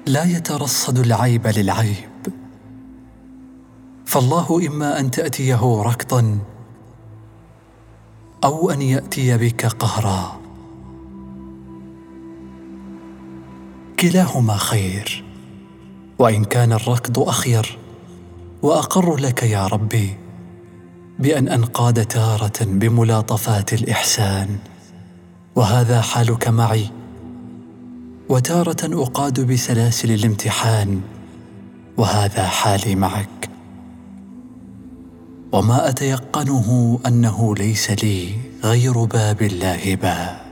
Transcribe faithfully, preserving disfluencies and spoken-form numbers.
لا يترصد العيب للعيب، فالله إما أن تأتيه ركضا أو أن يأتي بك قهرا، كلاهما خير، وإن كان الركض أخير وأقر لك يا ربي بأن أنقاد تارة بملاطفات الإحسان، وهذا حالك معي، وتارة أقاد بسلاسل الامتحان، وهذا حالي معك. وما أتيقنه أنه ليس لي غير باب الله باب.